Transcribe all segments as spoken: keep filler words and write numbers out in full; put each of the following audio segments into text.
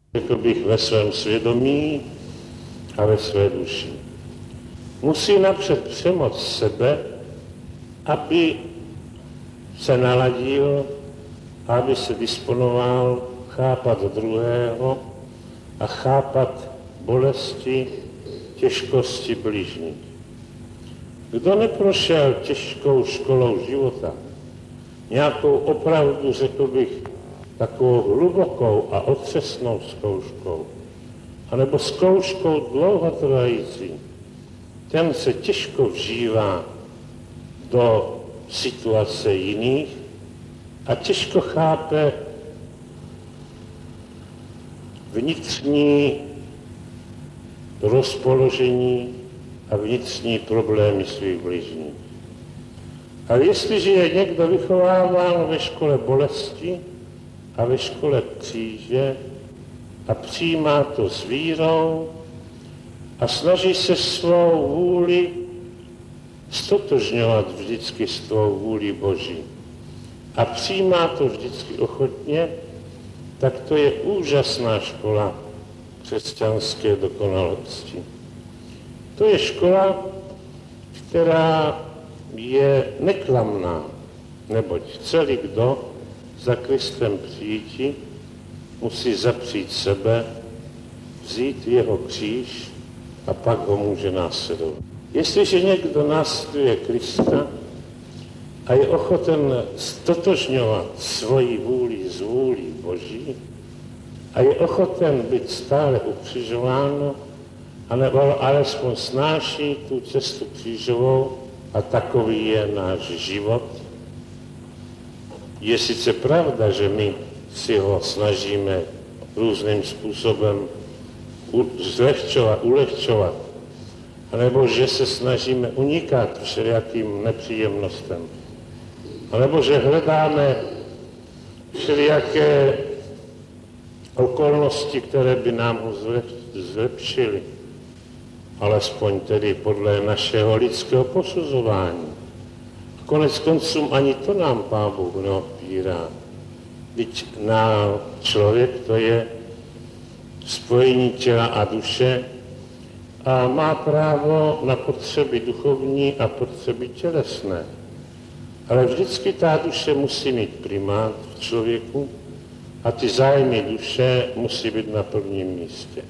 řekl bych, ve svém svědomí a ve své duši. Musí napřed přemoct sebe, aby se naladil, aby se disponoval chápat druhého a chápat bolesti, těžkosti bližních. Kdo neprošel těžkou školou života, nějakou opravdu, řekl bych, takovou hlubokou a otřesnou zkouškou, anebo zkouškou dlouhotrvající, ten se těžko vžívá do situace jiných a těžko chápe vnitřní rozpoložení a vnitřní problémy svých bližních. Ale jestliže je někdo vychováván ve škole bolesti a ve škole kříže a přijímá to s vírou a snaží se svou vůli stotožňovat vždycky s tvou vůlí Boží a přijímá to vždycky ochotně, tak to je úžasná škola křesťanské dokonalosti. To je škola, která je neklamná, neboť celý kdo za Kristem přijít, musí zapřít sebe, vzít jeho kříž a pak ho může následovat. Jestliže někdo následuje Krista a je ochoten stotožňovat svoji vůli z vůlí Boží a je ochoten být stále ukřižován, anebo alespoň snáší tu cestu křížovou a takový je náš život. Je sice pravda, že my si ho snažíme různým způsobem zlehčovat, ulehčovat, anebo že se snažíme unikat všelijakým nepříjemnostem, anebo že hledáme všelijaké okolnosti, které by nám ho zlepšily, alespoň tedy podle našeho lidského posuzování. Konec konců ani to nám Pán Bůh neodpírá. Vždyť na člověk to je spojení těla a duše a má právo na potřeby duchovní a potřeby tělesné. Ale vždycky ta duše musí mít primát v člověku a ty zájmy duše musí být na prvním místě.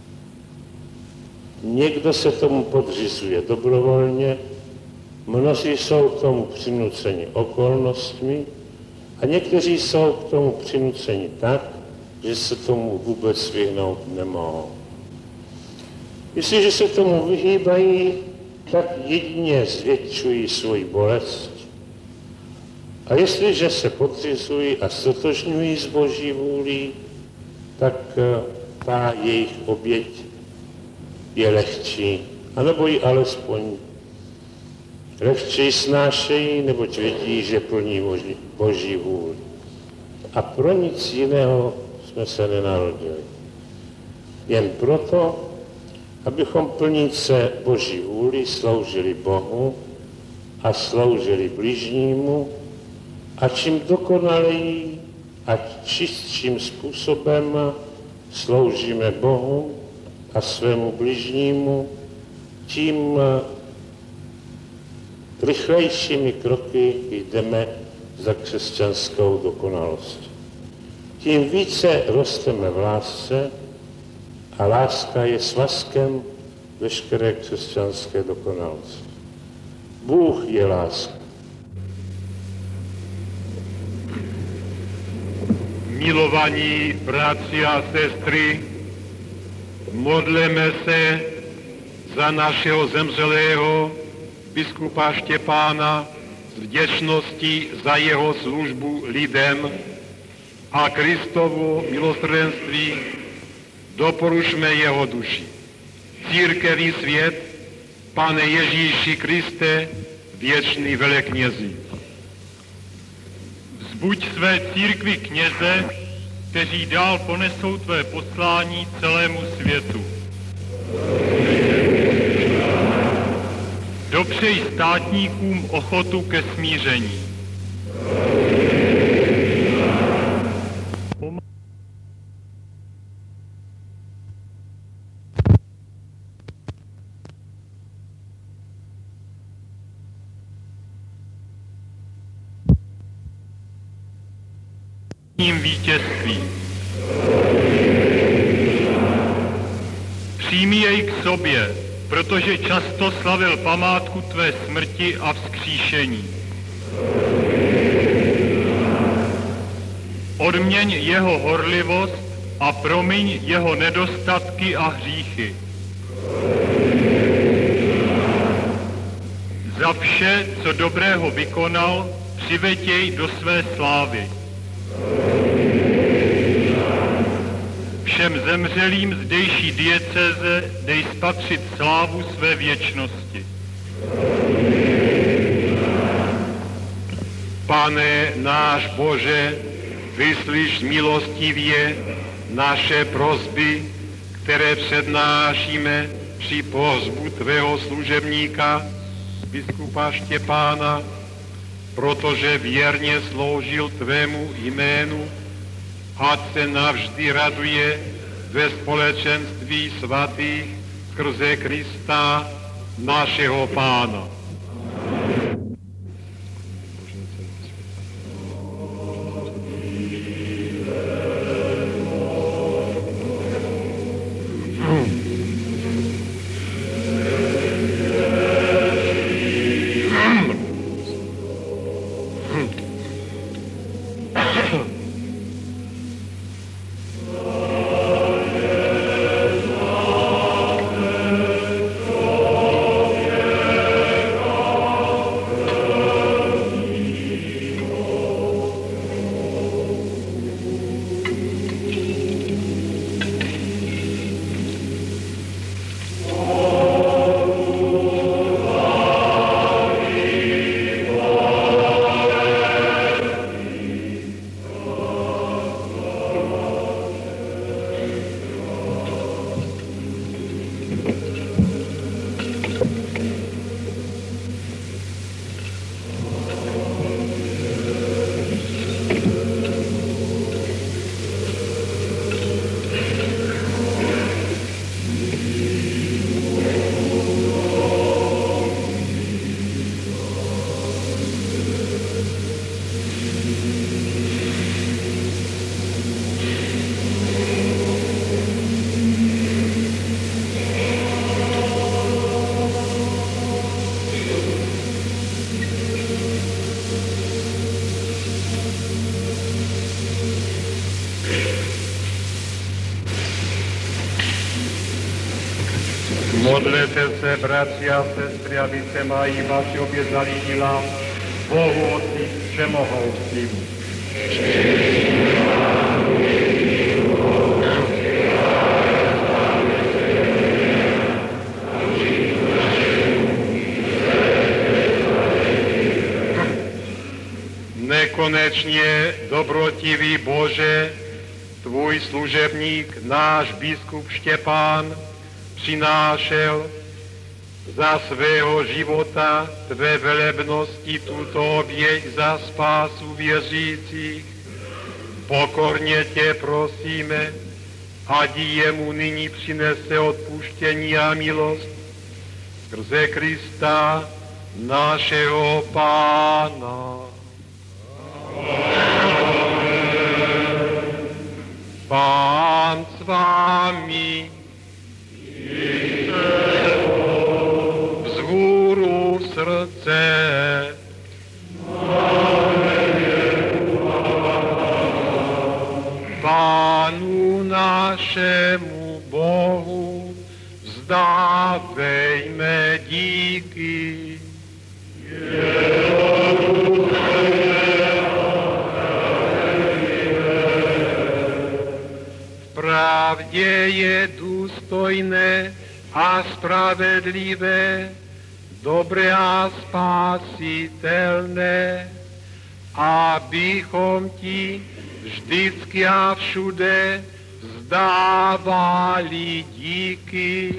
Někdo se tomu podřizuje dobrovolně, mnozí jsou k tomu přinuceni okolnostmi a někteří jsou k tomu přinuceni tak, že se tomu vůbec vyhnout nemohou. Jestliže se tomu vyhýbají, tak jedině zvětšují svoji bolest. A jestliže se podřizují a stotožňují s Boží vůlí, tak ta jejich oběť je lehčí, anebo ji alespoň lehčí snášejí, neboť vědí, že plní Boží, Boží vůli. A pro nic jiného jsme se nenarodili. Jen proto, abychom plníce Boží vůli sloužili Bohu a sloužili bližnímu a čím dokonaleji a čistším způsobem sloužíme Bohu a svému bližnímu, tím rychlejšími kroky jdeme za křesťanskou dokonalostí. Tím více rosteme v lásce a láska je svazkem veškeré křesťanské dokonalosti. Bůh je láska. Milovaní bratři a sestry, modleme se za našeho zemřelého biskupa Štěpána s vděčností za jeho službu lidem a Kristovo milosrdenství doporučme jeho duši. Církev i svět, Pane Ježíši Kriste, věčný veleknězi. Vzbuď své církvi kněze, kteří dál ponesou tvé poslání celému světu. Dopřej státníkům ochotu ke smíření. vítězství. Přijmi jej k sobě, protože často slavil památku tvé smrti a vzkříšení. Odměň jeho horlivost a promiň jeho nedostatky a hříchy. Za vše, co dobrého vykonal, přiveď jej do své slávy. Všem zemřelým zdejší diecéze dej spatřit slávu své věčnosti. Pane náš Bože, vyslíš milostivě naše prosby, které přednášíme při pohřbu tvého služebníka, biskupa Štěpána, protože věrně sloužil tvému jménu, ať se navždy raduje ve společenství svatých skrze Krista, našeho Pána. Modlete se, bratři a sestry, aby se mají vaši obězali díla Bohu Otci Všemohoucímu. Nekonečně dobrotivý Bože, tvůj služebník, náš biskup Štěpán, přinášel za svého života tvé velebnosti tuto oběť za spásu věřících. Pokorně tě prosíme, ať jemu nyní přinese odpuštění a milost skrze Krista, našeho Pána. Pán s vámi, vzhůru srdce, Pánu našemu Bohu vzdávejme díky. V pravdě je důstojné a spravedlivé, dobré a spasitelné, abychom ti vždycky a všude vzdávali díky.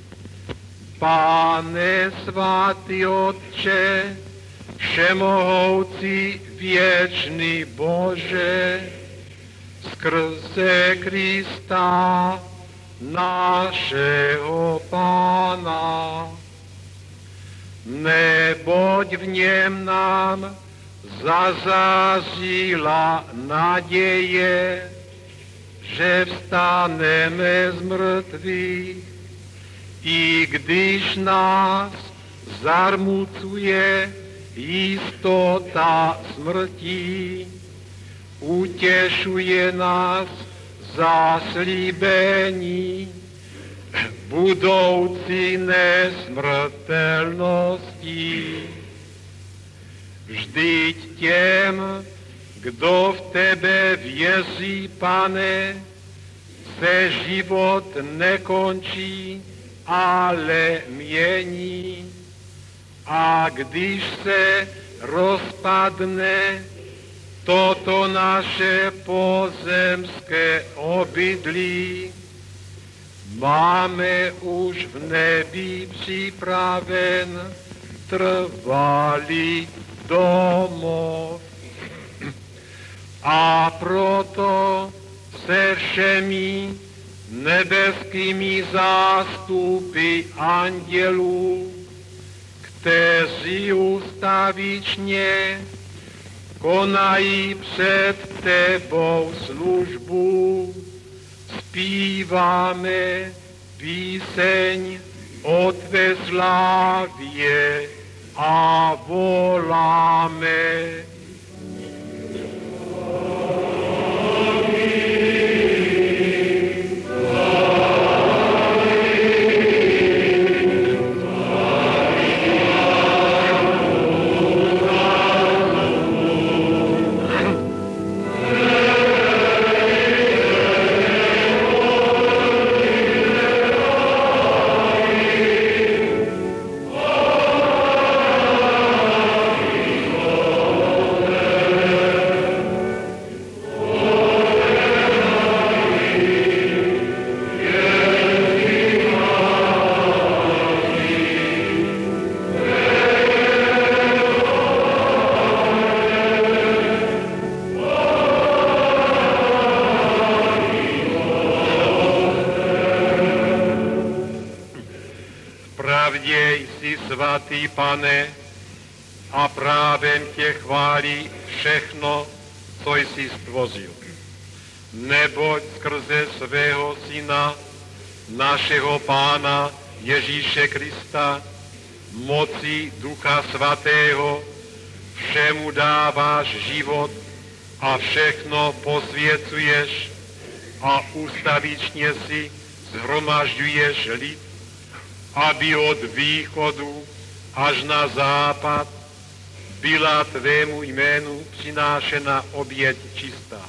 Pane svatý Otče, všemohoucí věčný Bože, skrze Krista, našeho Pána, neboť v něm nám zazářila naděje, že vstaneme z mrtvých, i když nás zarmucuje jistota smrti, utěšuje nás zaslíbení budoucí nesmrtelnosti. Vždyť těm, kdo v tebe věří, Pane, se život nekončí, ale mění. A když se rozpadne toto naše pozemské obydlí, máme už v nebi připraven trvalý domov. A proto se všemi nebeskými zástupy andělů, kteří ustavičně konají před tebou službu, zpíváme píseň o tvé slávě a voláme. Svatý Pane, a právem tě chválí všechno, co jsi stvořil. Neboť skrze svého Syna, našeho Pána Ježíše Krista, moci Ducha Svatého, všemu dáváš život a všechno posvěcuješ a ustavičně si shromažďuješ lid, aby od východu až na západ byla tvému jménu přinášena oběť čistá.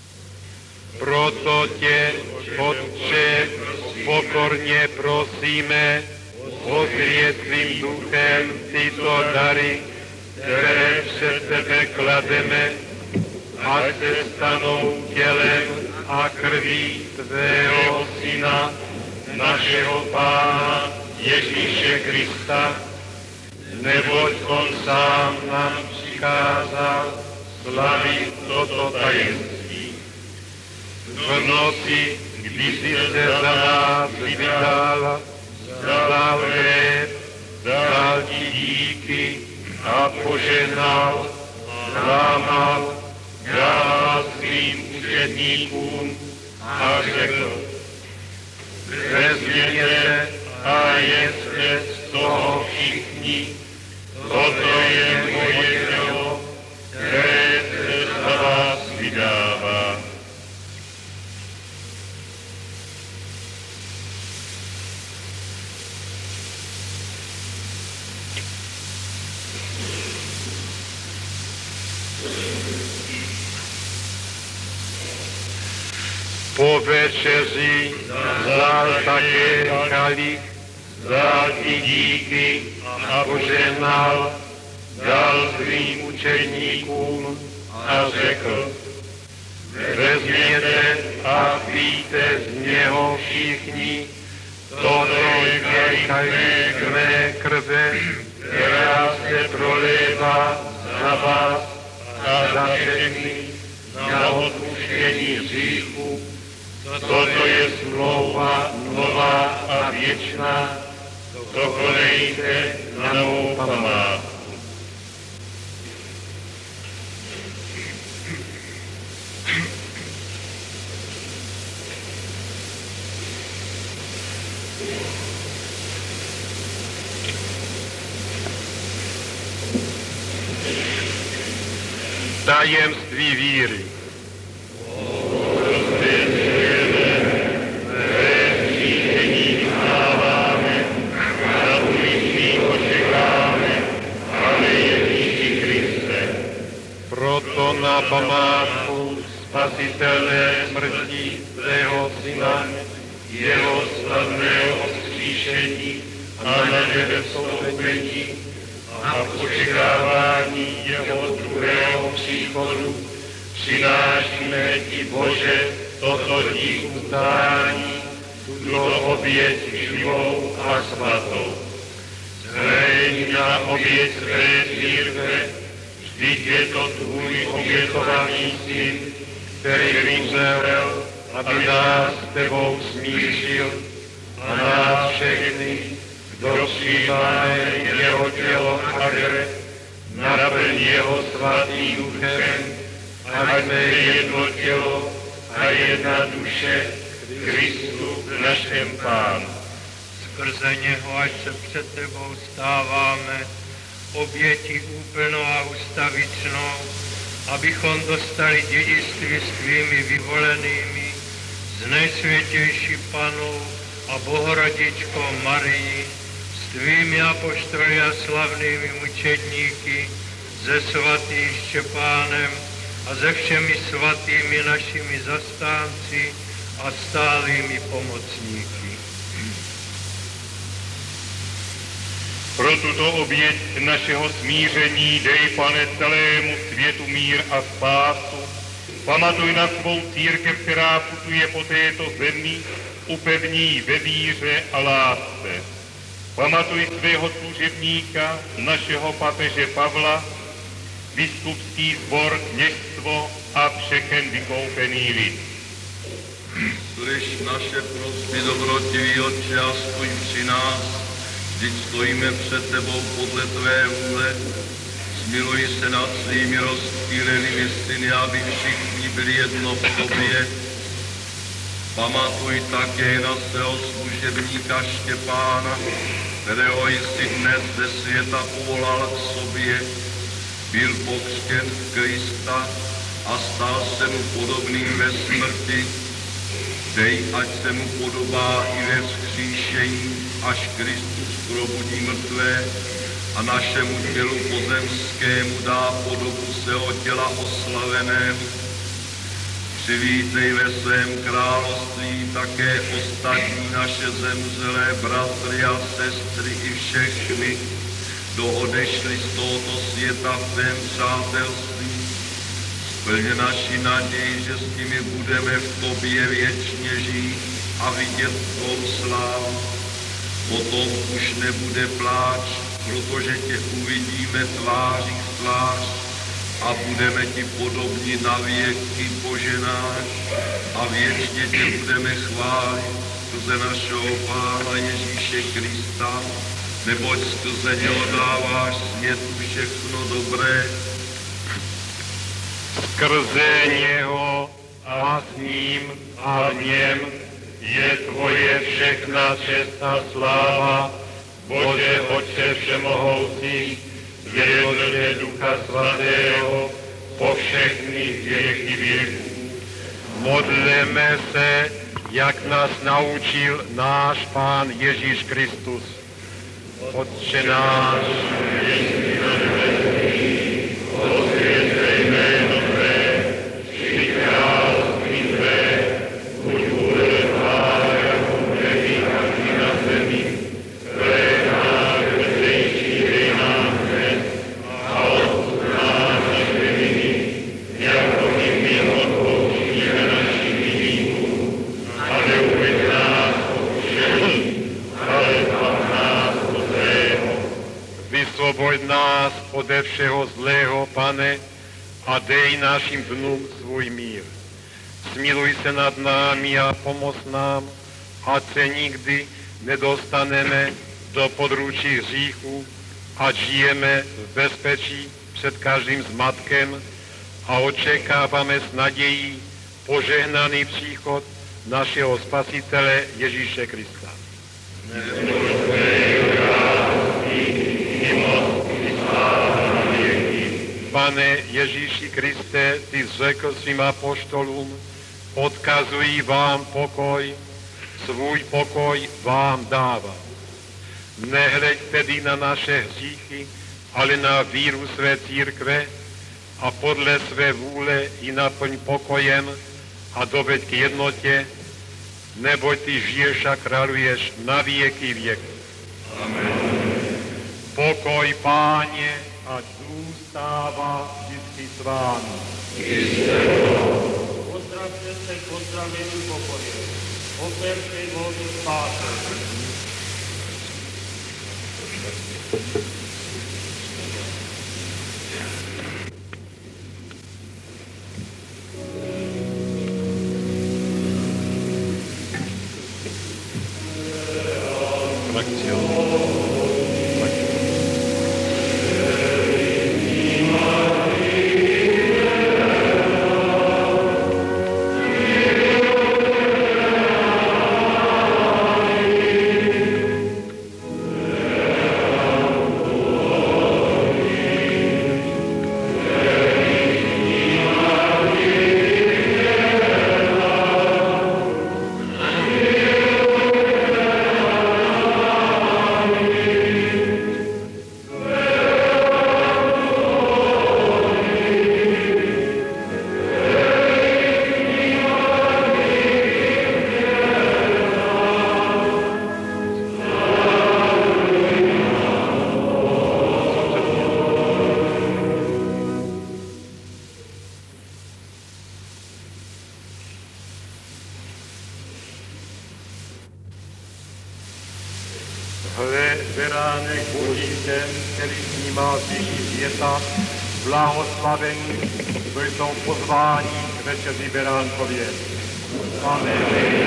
Proto tě, Otče, pokorně prosíme, ozvěd svým duchem tyto dary, které před tebe klademe, ať se stanou tělem a krví tvého Syna, našeho Pána Ježíše Krista, neboť on sám nám přikázal slavit toto tajemství. V noci, kdy jsi se za nás vydal, vzal chléb, dal ti díky a požehnal, lámal, dal svým učedníkům a řekl: vezměte a jeste z toho všichni, toto je moje tělo, které se za vás vydává. Po večeři vzal také kalich, vzal ti díky a požehnal, dal svým učedníkům a řekl: vezměte a pijte z něho všichni, toto je kalich mé krve, která se prolévá za vás a za všechny na odpuštění hříchů. Toto je smlouva nová a věčná, to konejte na mou památku. Tajemství víry. Proto na památku spasitelné smrti svého syna, jeho slavného vzkříšení a na nebe vstoupení a v očekávání jeho druhého příchodu přinášíme ti, Bože, toto dík utání, tuto oběť živou a svatou. Zhlédni na oběť své církve, vždyť je to tvůj obětovaný syn, který umřel, aby nás s tebou smířil a nás všechny, kdo přijímáme jeho tělo a krev, naplň jeho svatým duchem, ať jsme jedno tělo a jedna duše Kristu našem Pánu. Skrze něho, až se před tebou stáváme, oběti úplnou a ustavičnou, abychom dostali dědictví s tvými vyvolenými, s nejsvětější Panou a Bohorodičkou Marii, s tvými apoštoly a slavnými mučedníky, se svatým Štěpánem a se všemi svatými našimi zastánci a stálými pomocníky. Pro tuto oběť našeho smíření dej, Pane, celému světu mír a spásu. Pamatuj na svou církev, která putuje po této zemi, upevní ji ve víře a lásce. Pamatuj svého služebníka, našeho papeže Pavla, biskupský sbor, kněžstvo a všechen vykoupený lid. Slyš naše prosby, dobrotivý Otče, a stůj při nás, vždyť stojíme před tebou podle tvé vůle. Zmiluj se nad svými rozptýlenými syny, aby všichni byli jedno v tobě. Pamatuj také na svého služebníka Štěpána, kterého jsi dnes ze světa povolal k sobě. Byl pokřtěn v Krista a stal se mu podobným ve smrti. Dej, ať se mu podobá i ve vzkříšení, až Kristus probudí mrtvé a našemu tělu pozemskému dá podobu svého těla oslaveného. Přivítej ve svém království také ostatní naše zemřelé bratry a sestry i všechny, kdo odešli z tohoto světa v tvém přátelství. Splně naši naději, že s nimi budeme v tobě věčně žít a vidět tvou slávu. Potom už nebude pláč, protože tě uvidíme tváří v tvář a budeme ti podobni na věky, Bože náš, a věčně tě budeme chválit skrze našeho Pána Ježíše Krista, neboť skrze něho dáváš světu všechno dobré. Skrze něho a s ním a v něm je tvoje všechna čest a sláva, Bože Otče všemohoucí, v jednotě Ducha Svatého, po všechny věky věků. Modleme se, jak nás naučil náš Pán Ježíš Kristus. Otče náš, jestli na nebesích, osvěcej jméno tvé, přijď království tvé, buď vůle tvá jako v nebi, tak i na zemi. Tvé náš veřejší dej nám dnes a odpusť nás naše viny, jako i my odpouštíme našim viníkům. A neuveď nás pokušení, ale zbav nás od zlého. Vysvoboď nás ode všeho zlého, Pane, a dej našim dnům svůj mír. Smiluj se nad námi a pomoz nám, ať se nikdy nedostaneme do područí hříchu, ať žijeme v bezpečí před každým zmatkem a očekáváme s nadějí požehnaný příchod našeho Spasitele Ježíše Krista. Pane Ježíši Kriste, ty řekl svým apoštolům, odkazují vám pokoj, svůj pokoj vám dávám. Nehleď tedy na naše hříchy, ale na víru své církve a podle své vůle ji naplň pokojem a doveď k jednotě, neboť ty žiješ a králuješ na věky věk. Amen. Pokoj Páně, ať zůstává vždycky s vámi. Pozdravte se k pozdravení pokoje. Operte vodu spásy. Hle, beránek Boží ten, který snímá hříchy světa, blahoslavení, to jsou pozvání k večeři beránkově. Amen.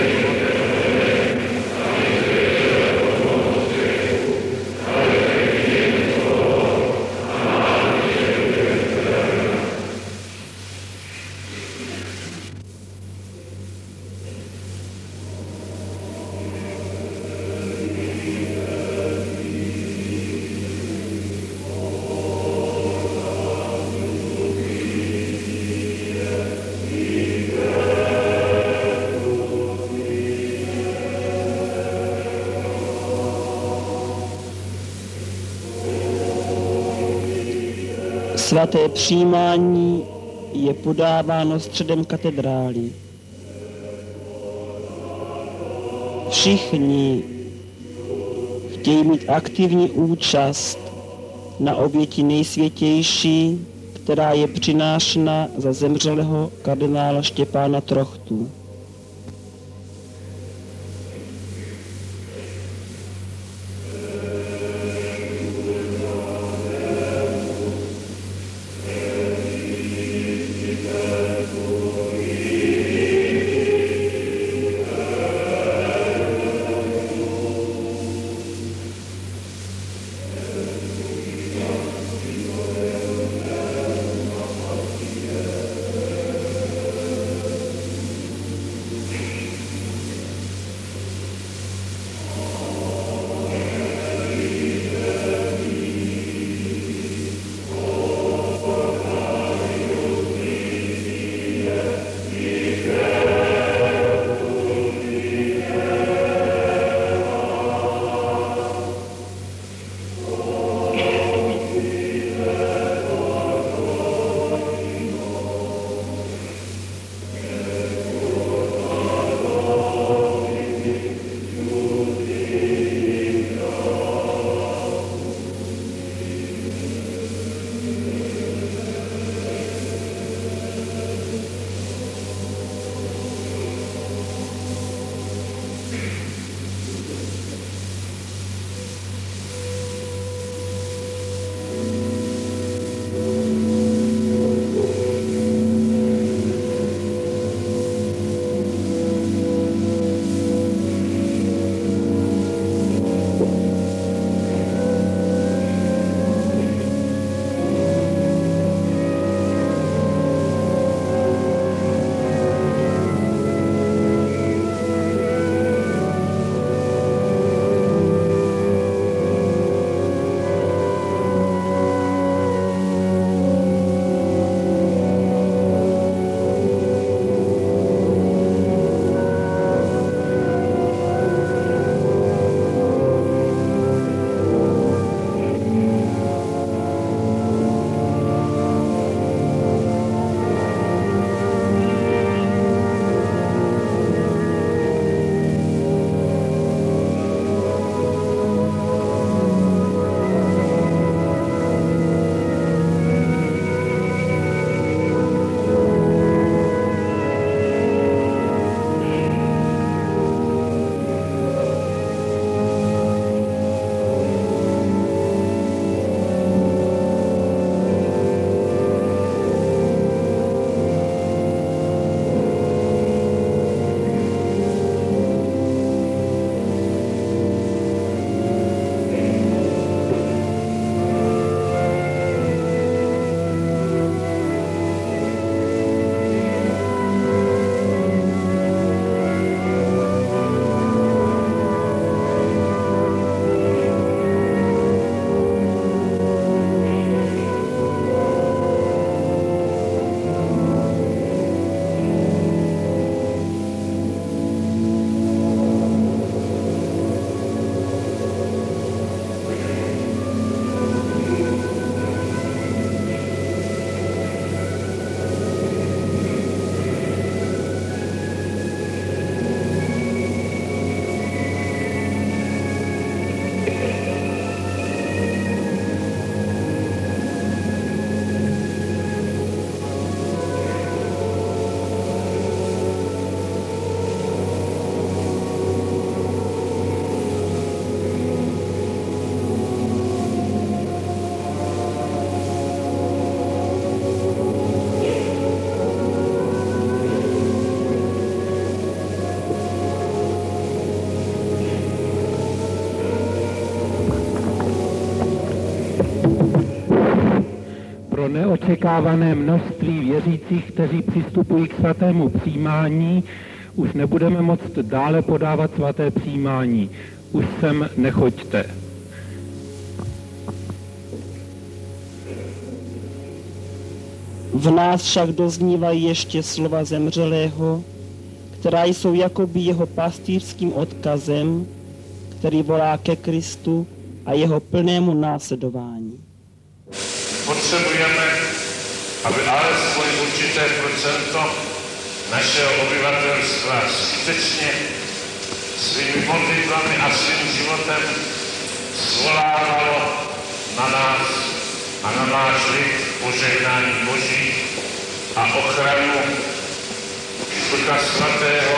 Svaté přijímání je podáváno středem katedrály. Všichni chtějí mít aktivní účast na oběti nejsvětější, která je přinášena za zemřelého kardinála Štěpána Trochtu. pro neočekávané množství věřících, kteří přistupují k svatému přijímání, už nebudeme moct dále podávat svaté přijímání. Už sem nechoďte. V nás však doznívají ještě slova zemřelého, která jsou jakoby jeho pastýřským odkazem, který volá ke Kristu a jeho plnému následování. Potřebujeme, aby alespoň určité procento našeho obyvatelstva skutečně svými modlitbami a svým životem svolávalo na nás a na náš lid požehnání Boží a ochranu Ducha Svatého,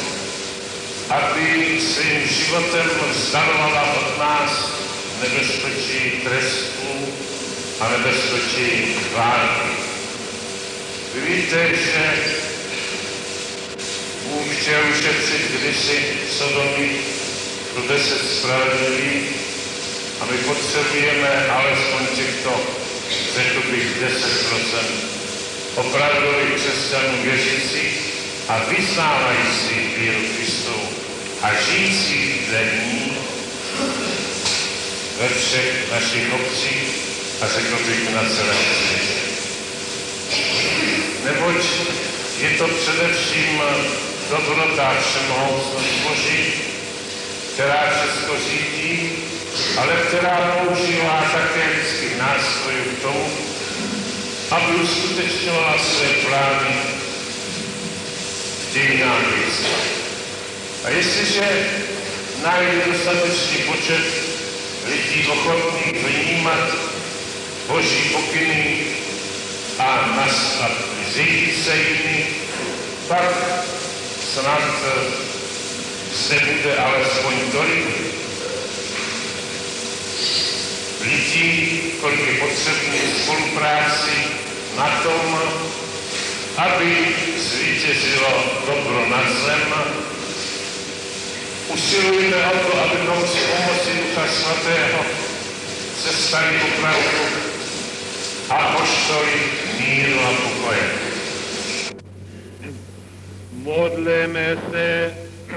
aby svým životem vzdalovala od nás nebezpečí trestů a nebezpečí války. Vy víte, že Bůh chtěl ušetřit kdysi Sodomy pro deset spravedlivých a my potřebujeme alespoň těchto, řekl bych, deset procent opravdových křesťanů věřících a vyznávajících víru Kristu a žijících dle ní ve všech našich obcích a řekl bych na celém světě. Neboť je to především dobrota všemohoucnost Boží, která všechno řídí, ale která používá také lidských nástrojů k tomu, aby uskutečňovala své plány v dějinách lidstva. A jestliže najde dostatečný počet lidí ochotných vnímat Boží pokyny a nastat řídit se jimi, pak snad zde bude alespoň tolik lidí, kolik je potřebné spolupráci na tom, aby zvítězilo dobro na zem. Usilujeme o to, abychom si pomocí Ducha Svatého se stali opravdu apoštoly míru a pokoje. Modleme se,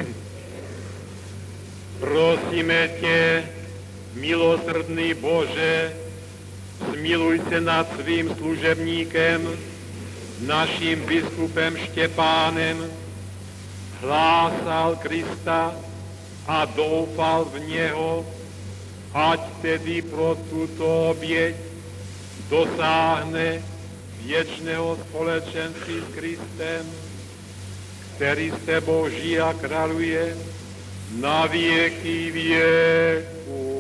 prosíme tě, milosrdný Bože, smiluj se nad svým služebníkem, naším biskupem Štěpánem, hlásal Krista a doufal v něho, ať tedy pro tuto oběť dosáhne věčného společenství s Kristem, který s tebou žije a králuje na věky věků.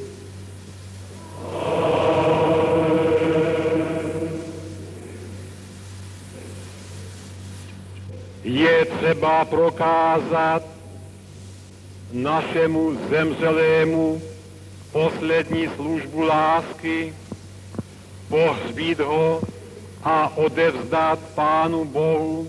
Je třeba prokázat našemu zemřelému poslední službu lásky, pohřbít ho a odevzdat Pánu Bohu.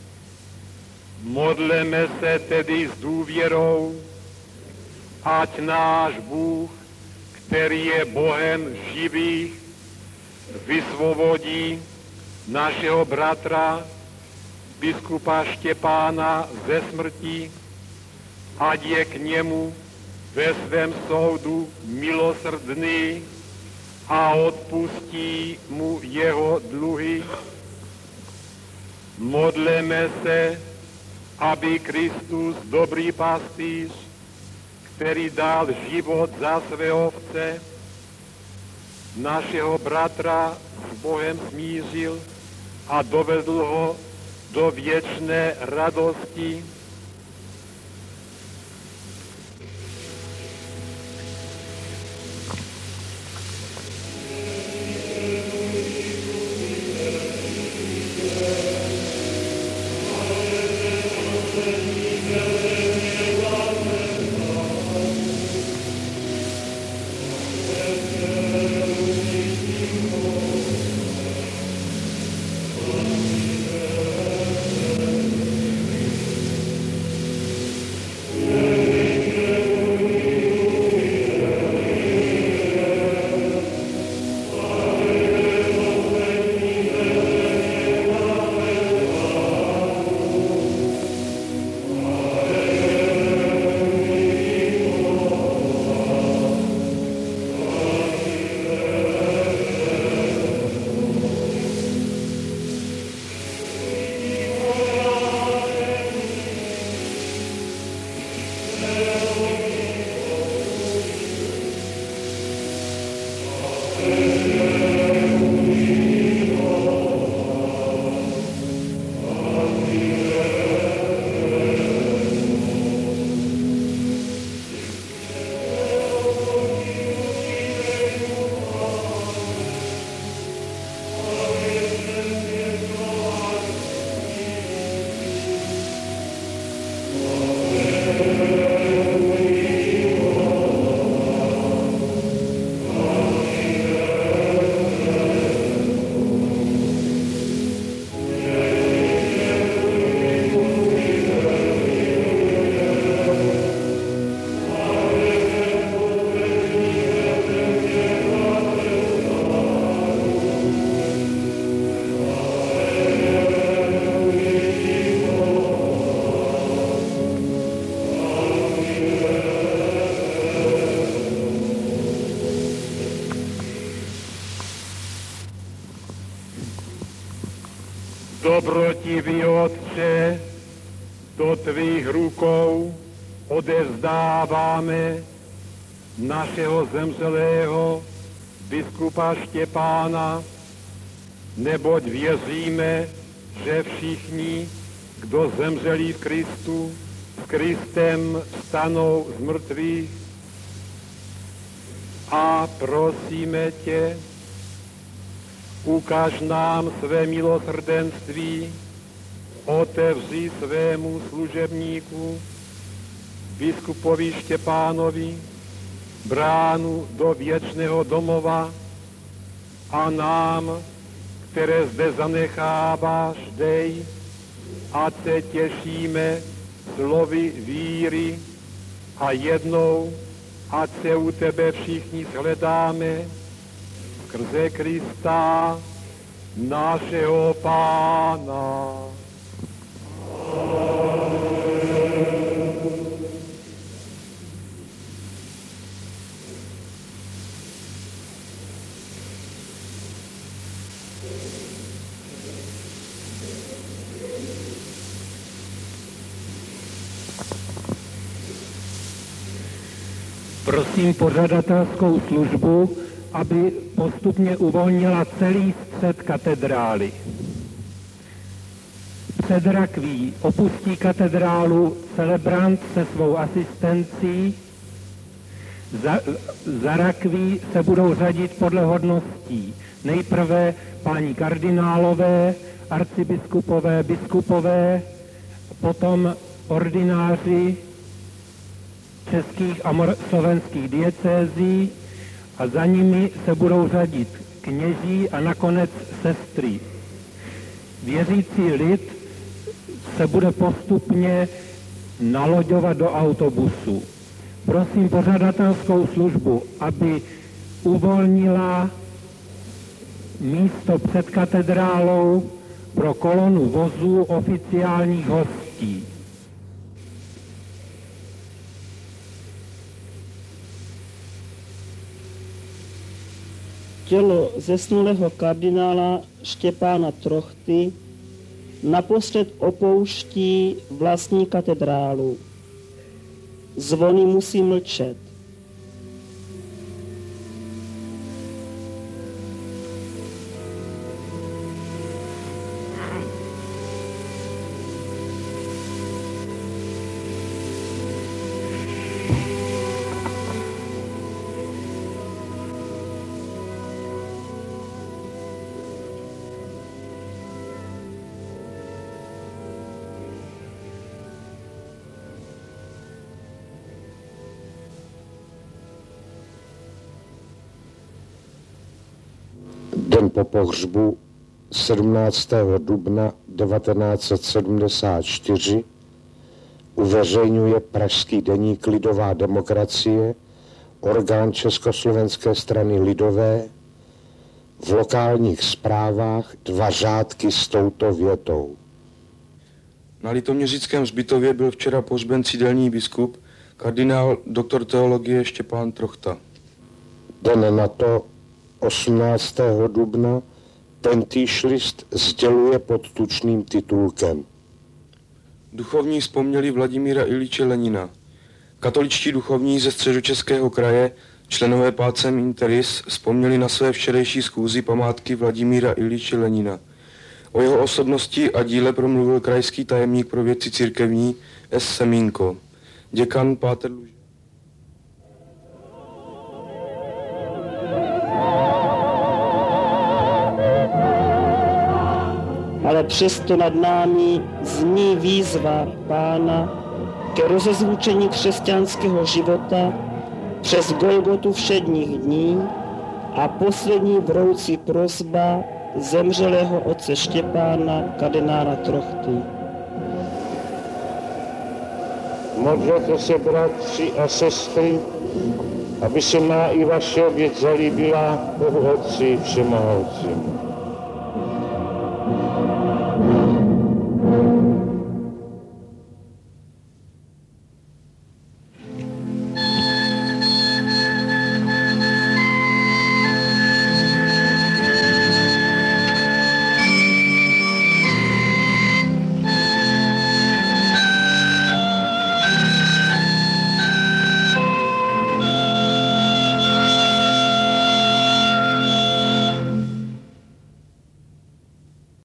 Modleme se tedy s důvěrou, ať náš Bůh, který je Bohem živých, vysvobodí našeho bratra, biskupa Štěpána ze smrti, ať je k němu ve svém soudu milosrdný a odpustí mu jeho dluhy. Modleme se, aby Kristus, dobrý pastýř, který dal život za své ovce, našeho bratra s Bohem smířil a dovedl ho do věčné radosti. Dobrotivý Otče, do tvých rukou odevzdáváme našeho zemřelého biskupa Štěpána, neboť věříme, že všichni, kdo zemřelí v Kristu, s Kristem stanou z mrtvých. A prosíme tě, ukaž nám své milosrdenství, otevři svému služebníku, biskupovi Štěpánovi, bránu do věčného domova a nám, které zde zanecháváš, dej, ať se těšíme slovy víry a jednou, ať se u tebe všichni shledáme skrze Krista, našeho Pána. Prosím pořadatelskou službu, aby postupně uvolnila celý střed katedrály. Před rakví opustí katedrálu celebrant se svou asistencí. Za, za rakví se budou řadit podle hodností. Nejprve páni kardinálové, arcibiskupové, biskupové, potom ordináři českých a slovenských diecézí a za nimi se budou řadit kněží a nakonec sestry. Věřící lid se bude postupně naloďovat do autobusu. Prosím pořadatelskou službu, aby uvolnila místo před katedrálou pro kolonu vozů oficiálních hostí. Tělo zesnulého kardinála Štěpána Trochty naposled opouští vlastní katedrálu. Zvony musí mlčet. Den po pohřbu sedmnáctého dubna devatenáct set sedmdesát čtyři uveřejňuje pražský deník Lidová demokracie, orgán Československé strany lidové, v lokálních zprávách dva řádky s touto větou. Na Litoměřickém hřbitově byl včera pohřben cidelní biskup, kardinál doktor teologie Štěpán Trochta. Den na to osmnáctého dubna tentýž list sděluje pod tučným titulkem. Duchovní vzpomněli Vladimíra Iliče Lenina. Katoličtí duchovní ze Středočeského kraje, členové Pacem Interis, vzpomněli na své včerejší schůzi památky Vladimíra Iljiče Lenina. O jeho osobnosti a díle promluvil krajský tajemník pro věci církevní S. Semínko, děkan páter Luž. Ale přesto nad námi zní výzva Pána ke rozezvučení křesťanského života přes Golgotu všedních dní a poslední vroucí prosba zemřelého otce Štěpána, kardinála Trochty. Modlete se, bratři a sestry, aby se má i vaše oběť zalíbila Bohu Otci Všemohoucímu.